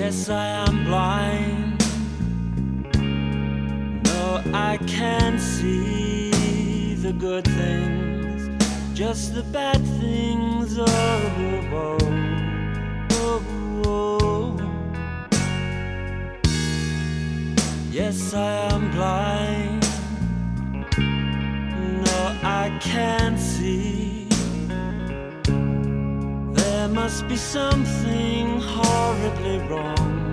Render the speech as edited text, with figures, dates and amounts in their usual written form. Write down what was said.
Yes, I am blind. No, I can't see the good things, just the bad things. Oh, oh, oh, oh. Yes, I am blind. No, I can't see. There must be something horribly wrong.